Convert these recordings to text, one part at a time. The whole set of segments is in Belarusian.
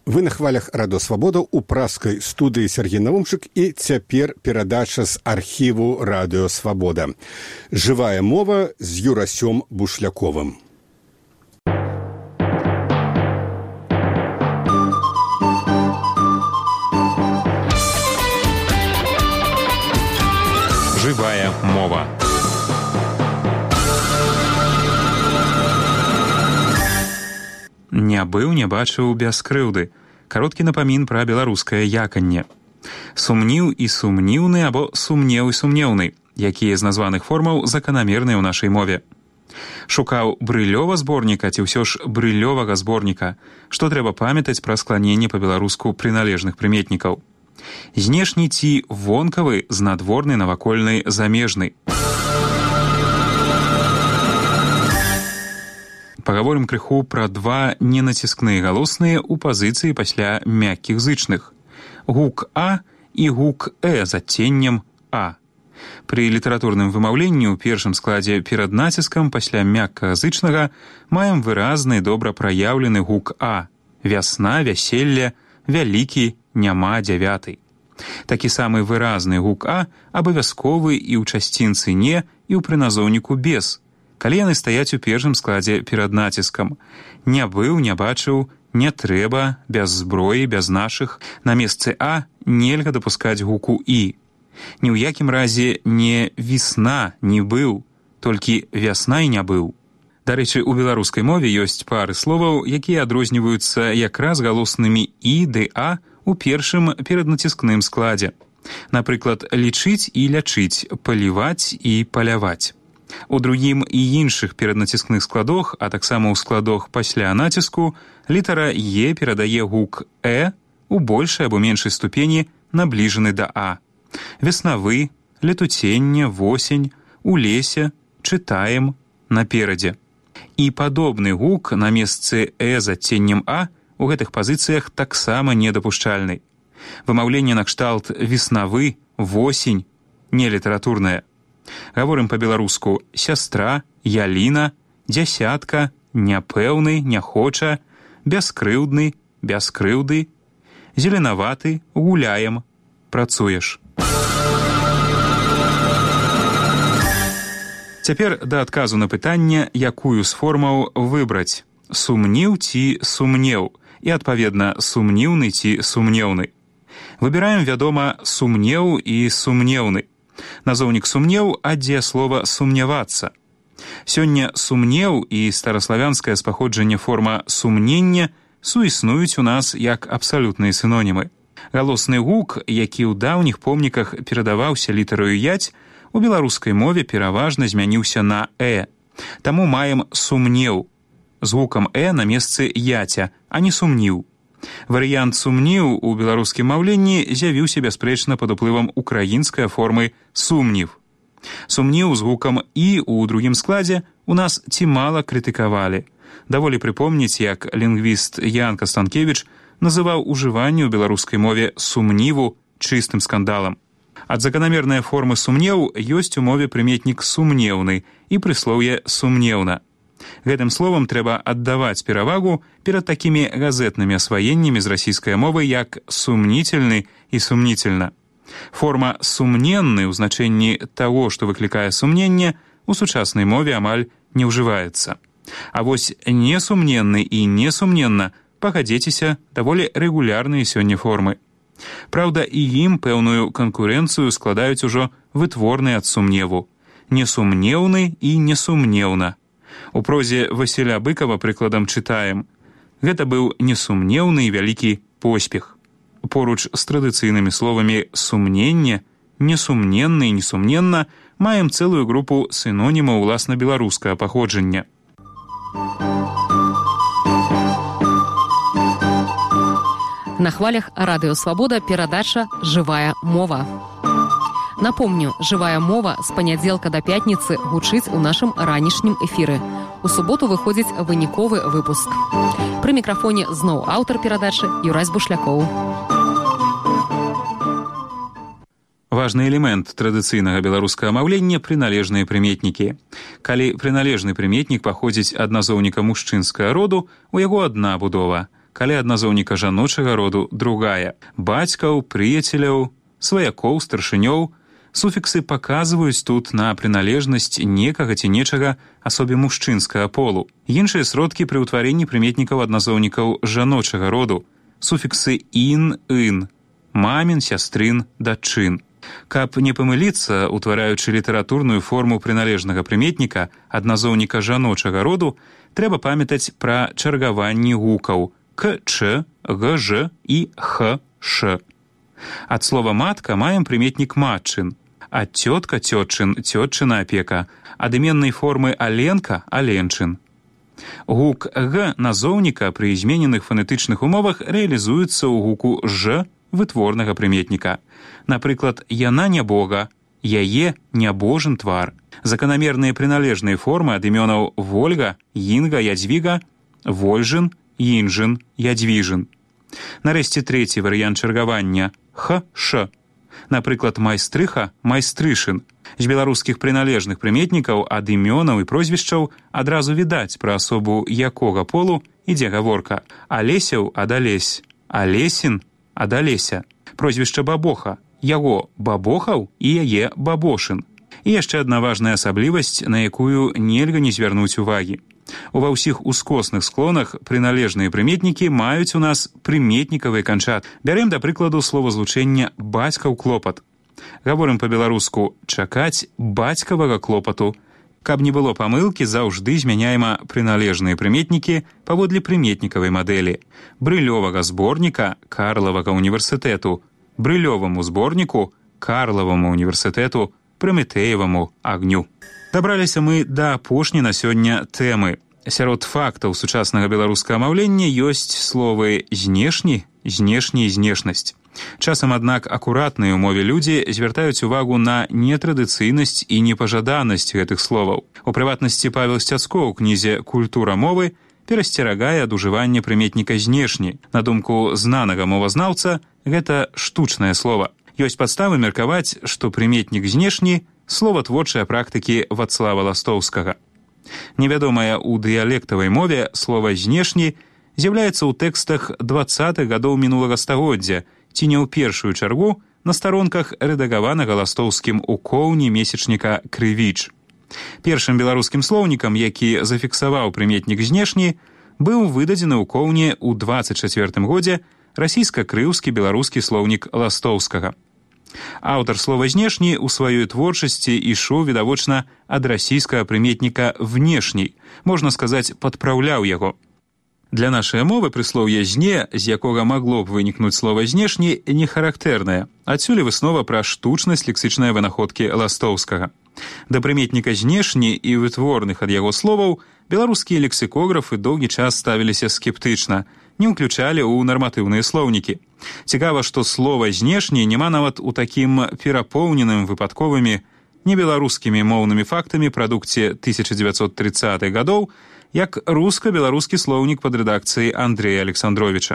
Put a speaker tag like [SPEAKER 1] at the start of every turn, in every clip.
[SPEAKER 1] Вы на хвалях Радио Свобода у праскай студыі Сергей Наумчык і цяпер перадача з архіву Радио Свобода. Жывая мова з Юрасём Бушляковым.
[SPEAKER 2] Жывая мова. Не быў, не бачыў без крыўды. Кароткі напамін пра беларускае яканне. Сумніў і сумніўны або сумнеў і сумнеўны, якія з названых формаў заканамерныя ў нашай мове. Шукаў брылёва зборніка ці ўсё ж брылёвага зборніка, што трэба памятаць пра скланенне па-беларуску прыналежных прыметнікаў. Знешні ці вонкавы, знадворны, навакольны, замежны. Пагаворым крыху пра два ненаціскныя галосныя ў пазіцыі пасля мяккіх зычных. Гук А і гук Э з адценнем А. Пры літаратурным вымаўленні ў першым складзе перад націскам пасля мяккага зычнага маем выразны, добра праяўлены гук А. Вясна, вяселле, вялікі, няма, дзявяты. Такі самы выразны гук А абавязковы і ў часцінцы не, і ў прыназоўніку без, калі яны стаяць у першым складзе перад націскам. Не быў, не бачыў, не трэба, без зброі, без нашых. На месцы А нельга дапускаць гуку І. Ні ў якім разе не весна, не быў, толькі вясна і не быў. Дарэчы, у беларускай мове ёсць пары словаў, якія адрозніваюцца якраз галоснымі І ды А у першым пераднаціскным складзе. Напрыклад, лічыць і лячыць, паліваць і паляваць. У другім і іншых пераднаціскных складах, а таксама ў складах пасля націску, літара Е перадае гук Э у большай або меншай ступені набліжаны да А. Веснавы, летуценне, восень, у лесе, чытаем, наперадзе. І падобны гук на месцы Э з адценнем А у гэтых пазіцыях таксама недапушчальны. Вымаўленне накшталт веснавы, восень, нелітаратурнае. Гаворым па-беларуску сястра, яліна, дзясятка, няпэўны, не хоча, бяскрыўдны, без крыўды, зеленаваты, гуляем, працуеш. Цяпер да адказу на пытанне, якую з формаў выбраць: сумніў ці сумнеў, і, адпаведна, сумніўны ці сумнеўны. Выбіраем, вядома, сумнеў і сумнеўны. Назоўнік сумнеў ад дзеяслова сумнявацца. Сёння сумнеў і стараславянскае з паходжання форма сумнення суіснуюць у нас як абсалютныя сінонімы. Галосны гук, які ў даўніх помніках перадаваўся літараю ять, у беларускай мове пераважна змяніўся на Э. Таму маем сумнеў з гукам Э на месцы яця, а не сумніў. Варыянт сумніў у беларускім маўленні з'явіўся бяспрэчна пад уплывам украінскай формы сумнів. Сумніў з гукам І ў другім складзе у нас ці мала крытыкавалі. Даволі прыпомніць, як лінгвіст Ян Кастанкевіч называў ужыванне ў беларускай мове сумніву чыстым скандалам. Ад заканамернай формы сумнеў ёсць у мове прыметнік сумнеўны і прыслоўе сумнеўна. Гэтым словам трэба аддаваць перавагу перад такімі газетнымі асваеннямі з расійскай мовы, як сумнительны і сумнительна. Форма сумненны ў значэнні таго, што выклікае сумненне, у сучаснай мове амаль не ўжываецца. А вось несумненны і несумненна, пагадзіцеся, даволі рэгулярныя сёння формы. Праўда, і ім пэўную канкурэнцыю складаюць ужо вытворныя ад сумневу. Несумнеўны і несумнеўна. У прозе Васіля Быкова прыкладам чытаем: гэта быў несумнеўны і вялікі поспех. Поруч з традыцыйнымі словамі сумненне, несумненны і несумненна маем цэлую групу сінонімаў уласна беларускага паходжання.
[SPEAKER 3] На хвалях Радыё Свабода перадача «Жывая мова». Напомню, «Жывая мова» з панядзелка да пятніцы гучыць у нашым ранішнім эфіры. У суботу выходзіць выніковы выпуск. Пры мікрафоне зноў аўтар перадачы Юрась Бушлякоў.
[SPEAKER 2] Важны элемент традыцыйнага беларускага маўлення – прыналежныя прыметнікі. Калі прыналежны прыметнік паходзіць ад назоўніка мужчынскага роду, у яго адна будова. калі ад назоўніка жаночага роду другая. Бацькаў, прыяцеляў, сваякоў, старшынёў. Суфіксы паказваюць тут на прыналежнасць некага ці нечага асобе мужчынскага полу. Іншыя сродкі пры ўтварэнні прыметнікаў ад назоўнікаў жаночага роду. Суфіксы ін, ын, мамін, сястрын, дачын. Каб не памыліцца, утвараючы літаратурную форму прыналежнага прыметніка ад назоўніка жаночага роду, трэба памятаць пра чаргаванні гукаў к, ч, г, ж і х, ш. Ад слова матка маем прыметнік матчын, ад цётка цётчын, цётчына апека, ад іменнай формы аленка аленчын. Гук г назоўніка пры змененых фанетычных умовах рэалізуецца ў гуку ж вытворнага прыметніка. Напрыклад, яна нябога, яе нябожын твар. Заканамерныя прыналежныя формы ад імёнаў Вольга, Інга, Ядзвіга, Вольжын, Інжын, Ядзвіжын. Нарэшце трэці варыянт чаргавання х, ш. Напрыклад, майстрыха, майстрышын. З беларускіх прыналежных прыметнікаў ад імёнаў і прозвішчаў адразу відаць пра асобу якога полу ідзе гаворка. Алесяў ад Алесь, Алесін ад Алеся. Прозвішча бабоха, яго бабохаў і яе бабошын. І яшчэ адна важная асаблівасць, на якую нельга не звярнуць увагі. Ува ўсіх ускосных склонах прыналежныя прыметнікі маюць у нас прыметнікавыя канчат. Бярем, да прыкладу, словазлучэнне бацькаў клопат. Гаворым па-беларуску чакаць бацькавага клопату. Каб не было памылкі, заўжды змяняема прыналежныя прыметнікі паводле прыметнікавай мадэлі. Брылёвага зборніка Карлавага універсітэту, брылёваму зборніку Карлаваму універсітэту, Праметэеваму агню. Дабраліся мы да апошняй на сёння тэмы. Сярод фактаў сучаснага беларускага маўлення ёсць словы знешні, знешні і знешнасць. Часам, аднак, акуратныя ў мове людзі звяртаюць увагу на нетрадыцыйнасць і непажаданасць гэтых словаў. У прыватнасці Павел Сцяцко ў кнізе «Культура мовы» перасцерагае ад ужывання прыметніка знешні. На думку знанага мовазнаўца, гэта штучнае слова. Ёсць падставы меркаваць, што прыметнік знешні – слова творчыя практыкі Вацлава Ластоўскага. Невядомае ў дыялектавай мове слова «знешні» з'яўляецца ў тэкстах 20-х гадоў мінулага стагоддзя, ці не ў першую чаргу на старонках рэдагаванага Ластоўскім у коўні месячніка «Крывіч». Першым беларускім слоўнікам, які зафіксаваў прыметнік «знешні», быў выдадзены ў коўні ў 24 годзе расійска-крыўскі беларускі слоўнік Ластоўскага. Аўтар слова «знешні» у сваёй творчасці ішоў, відавочна, ад расійскага прыметніка «внешні», можна сказаць, падпраўляў яго. Для нашай мовы прыслоўе «зне», з якога магло б вынікнуць слова «знешні», не характэрнае. Адсюль выснова пра штучнасць лексічнай вынаходкі Ластоўскага. Да прыметніка «знешні» і вытворных ад яго словаў беларускія лексікографы доўгі час ставіліся скептычна, не ўключалі ў нарматыўныя слоўнікі. Цікава, што слова «знешні» няма нават у такім перапоўненым выпадковымі небеларускімі моўнымі фактамі прадукце 1930-х гадоў, як руска-беларускі слоўнік пад рэдакцыяй Андрэя Александровіча.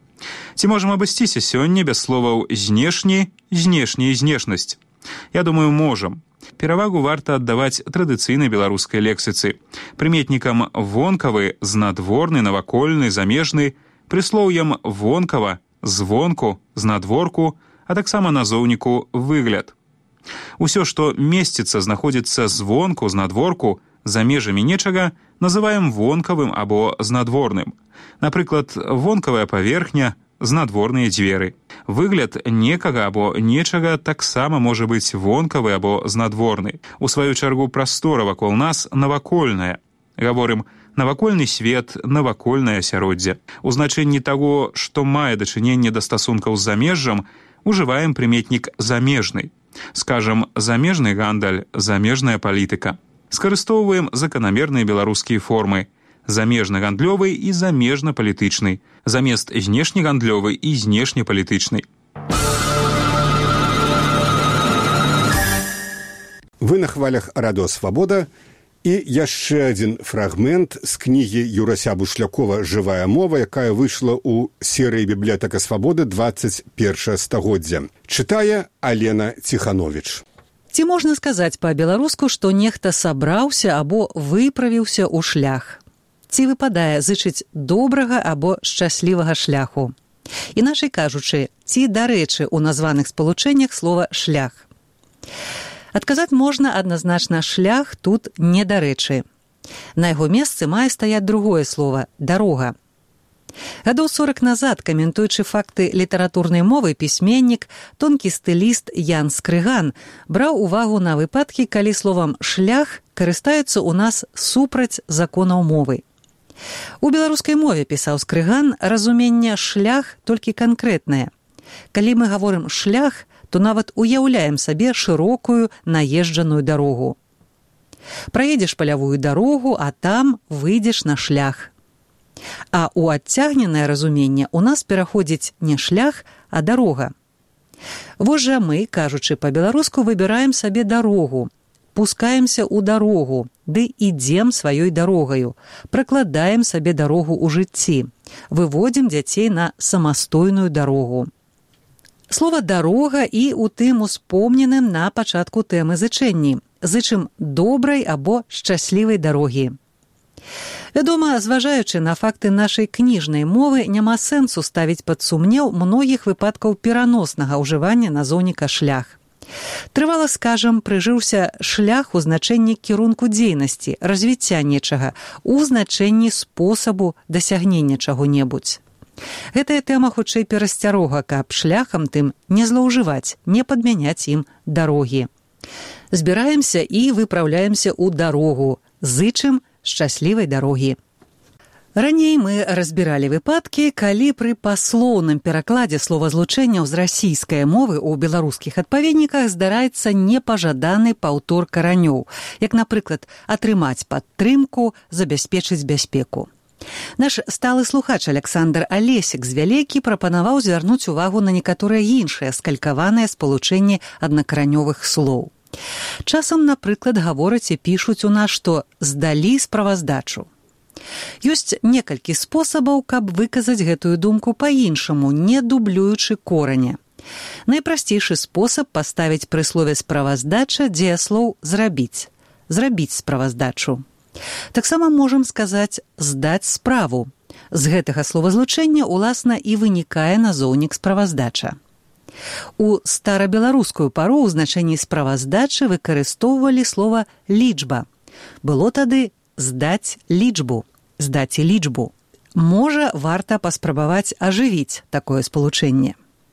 [SPEAKER 2] Ці можам абысціся сёння без словаў «знешні», «знешні» і «знешнасць»? Я думаю, можам. Перавагу варта аддаваць традыцыйнай беларускай лексіцы. Прыметнікам «вонкавы», «знадворны», «навакольны», «замежны», прыслоўям «вонкава», «звонку», «знадворку», а таксама назоўніку «выгляд». Усё, што месціцца, знаходзіцца звонку, знадворку, за межамі нечага, называем вонкавым або знадворным. Напрыклад, вонкавая паверхня, знадворныя дзверы. Выгляд некага або нечага таксама можа быць вонкавы або знадворны. У сваю чаргу прастора вакол нас навакольная. Гаворым навакольны свет, навакольнае асяроддзе. У значэнні таго, што мае дачыненне да стасункаў з замежжам, ужываем прыметнік замежны. Скажам, замежны гандаль, замежная палітыка. Скарыстоўваем заканамерныя беларускія формы замежна-гандлёвы і замежна-палітычны, замест знешне-гандлёвы і знешне-палітычны.
[SPEAKER 1] Вы на хвалях Радыё Свабода і яшчэ адзін фрагмент з кнігі Юрася Бушлякова «Жывая мова», якая выйшла ў серыі «Бібліятэка Свабоды» 21 стагоддзя. Чытае Алена Ціхановіч.
[SPEAKER 4] Ці можна сказаць па-беларуску, што нехта сабраўся або выправіўся ў шлях? ці выпадае зычыць добрага або шчаслівага шляху. Іначай кажучы, ці дарэчы ў названых спалучэннях слова «шлях». Адказаць можна адназначна «шлях» тут недарэчы. На яго месцы мае стаяць другое слово «дарога». Гадоў 40 назад, каментуючы факты літаратурнай мовы, пісьменнік, тонкі стыліст Ян Скрыган браў увагу на выпадкі, калі словам «шлях» карыстаюцца ў нас супраць законаў мовы. У беларускай мове, пісаў Скрыган, разуменне «шлях» толькі канкрэтнае. Калі мы гаворым «шлях», то нават уяўляем сабе шырокую наезджаную дарогу. Праедзеш палявую дарогу, а там выйдзеш на шлях. А ў адцягненае разуменне ў нас пераходзіць не шлях, а дарога. Вось жа мы, кажучы па-беларуску, выбіраем сабе дарогу, пускаемся ў дарогу, ды ідзем сваёй дарогаю, пракладаем сабе дарогу ў жыцці, выводзім дзяцей на самастойную дарогу. Слова «дарога» і ў тым успомненым на пачатку тэмы зычэнні. Зычым добрай або шчаслівай дарогі. Вядома, зважаючы на факты нашай кніжнай мовы, няма сэнсу ставіць пад сумнеў многіх выпадкаў пераноснага ўжывання назоўніка «шлях». Трывала, скажам, прыжыўся шлях у значэнні кірунку дзейнасці, развіцця нечага, у значэнні спосабу дасягнення чаго-небудзь. Гэтая тэма хутчэй перасцярога, каб шляхам тым не злоўжываць, не падмяняць ім дарогі. Збіраемся і выпраўляемся ў дарогу, зычым шчаслівай дарогі. Раней мы разбіралі выпадкі, калі пры паслоўным перакладзе словазлучэнняў з расійскай мовы ў беларускіх адпаведніках здараецца непажаданы паўтор каранёў, як, напрыклад, атрымаць падтрымку, забяспечыць бяспеку. Наш сталы слухач Александр Алесік з Вялейкі прапанаваў звярнуць увагу на некаторыя іншыя скалькаваныя спалучэнні аднакаранёвых слоў. Часам, напрыклад, гавораць і пішуць у нас, што «здалі справаздачу». Ёсць некалькі спосабаў, каб выказаць гэтую думку па-іншаму, не дублюючы кораня. Найпрасцейшы спосаб паставіць пры слове «справаздача» дзеяслоў «зрабіць», «зрабіць справаздачу». Таксама можам сказаць «здаць справу». З гэтага словазлучэння, уласна, і вынікае назоўнік «справаздача». У старабеларускую пару ў значэнні справаздачы выкарыстоўвалі слова «лічба». Было тады «здаць лічбу», «здаць лічбу». Можа, варта паспрабаваць ажывіць такое спалучэнне.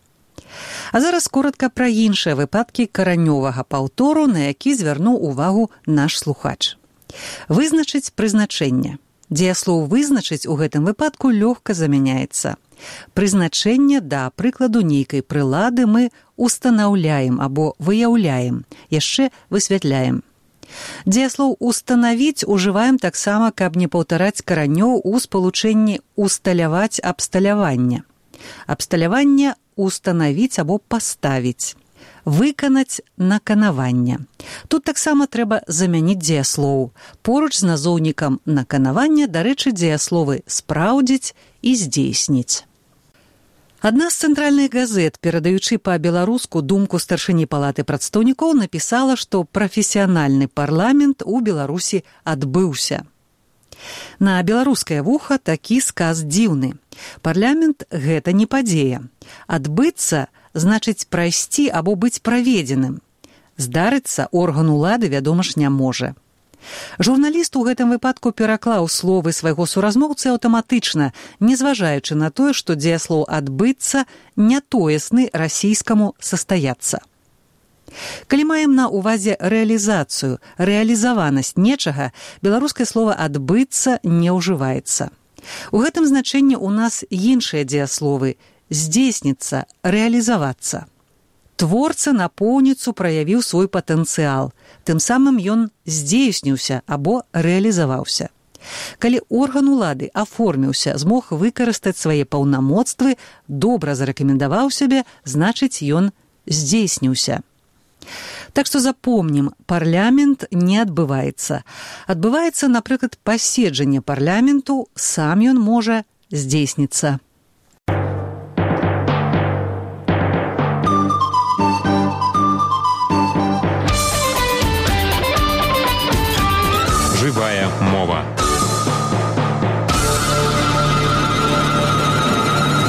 [SPEAKER 4] А зараз коратка пра іншыя выпадкі каранёвага паўтору, на які звярнуў увагу наш слухач. Вызначыць прызначэнне. Дзеяслоў «вызначыць» у гэтым выпадку лёгка замяняецца. Прызначэнне, да прыкладу нейкай прылады мы устанаўляем або выяўляем, яшчэ высвятляем. Дзеяслоў «устанавіць» ужываем таксама, каб не паўтараць каранёў у спалучэнні «усталяваць абсталяванне». Абсталяванне «устанавіць» або «паставіць». Выканаць наканаванне. Тут таксама трэба замяніць дзеяслоў. Поруч з назоўнікам наканавання, дарэчы, дзеясловы «спраўдзіць» і «здзейсніць». Адна з цэнтральных газет, перадаючы па-беларуску думку старшыні палаты прадстаўнікоў, напісала, што прафесіянальны парламент у Беларусі адбыўся. На беларускае вуха такі сказ дзіўны. Парламент – гэта не падзея. Адбыцца – значыць прайсці або быць праведзеным. Здарыцца орган улады, вядома ж, не можа. Журналіст у гэтым выпадку пераклаў словы свайго суразмоўцы аўтаматычна, не зважаючы на тое, што дзеяслоў «адбыцца» нятоесны расійскаму «састаяцца». Калі маем на ўвазе рэалізацыю, рэалізаванасць нечага, беларускае слова «адбыцца» не ўжываецца. У гэтым значэнні ў нас іншыя дзеясловы «здзейсніцца», «рэалізавацца». Творца напоўніцу праявіў свой патэнцыял, тым самым ён здзейсніўся або рэалізаваўся. Калі орган улады аформіўся, змог выкарыстаць свае паўнамоцтвы, добра зарэкамендаваў сябе, значыць, ён здзейсніўся. Так што запомнім, парламент не адбываецца. Адбываецца, напрыклад, паседжанне парламенту, сам ён можа здзейсніцца.